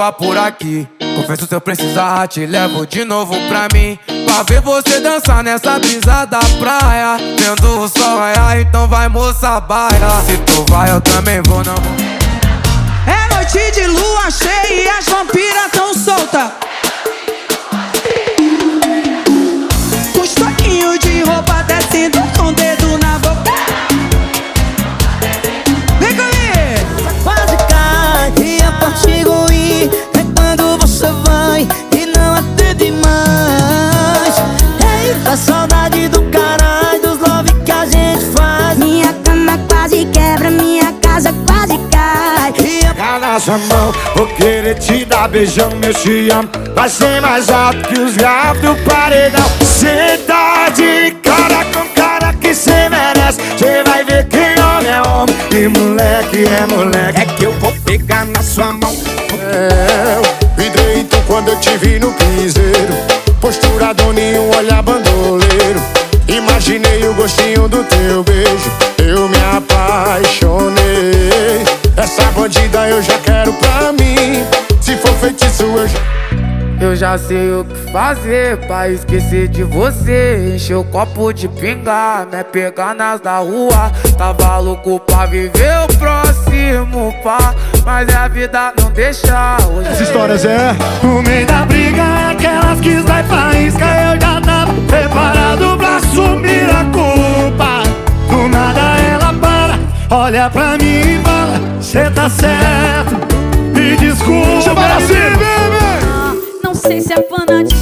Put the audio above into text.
boa por aqui. Confesso, se eu precisar, te levo de novo pra mim, pra ver você dançar nessa brisa da praia, vendo o sol raiar, então vai, moça, baia. Se tu vai, eu também vou, não vou. É noite de lua cheia e as vampiras tão soltas. Os toquinhos de roupa descendo com o dedo na boca. Vem comigo! Quase cai e a parte ruim é quando você vai e não atende mais. Eita, saudade do caralho, dos love que a gente faz. Minha cama quase quebra, minha casa quase cai. Tá na sua mão, vou querer te dar beijão, meu te amo. Vai ser mais alto que os gatos do paredão. Cê tá de cara com cara que cê merece. Cê vai ver que homem é homem e moleque é moleque. É que eu vou pegar na sua mão. Vi direito quando eu te vi no piseiro, postura doninho, olhar bandoleiro. Imaginei o gostinho do teu beijo, eu me apaixonei. Essa bandida eu já quero pra mim, se for feitiço Eu já sei o que fazer pra esquecer de você. Encher o copo de pinga, né? Pegar nas da rua. Tava louco pra viver o próximo pá, mas a vida não deixa hoje. As histórias No meio da briga, aquelas que vai pra isca. Eu já tava preparado pra assumir a culpa. Do nada ela para, olha pra mim e fala: cê tá certo, me desculpa. Não sei se é fanatismo